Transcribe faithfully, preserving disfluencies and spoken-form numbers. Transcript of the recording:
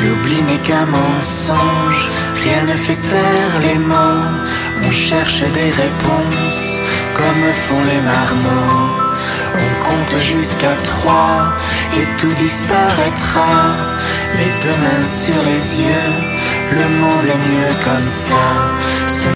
L'oubli n'est qu'un mensonge, rien ne fait taire les mots. On cherche des réponses, comme font les marmots. On compte jusqu'à trois, et tout disparaîtra. Les deux mains sur les yeux, le monde est mieux comme ça. Ce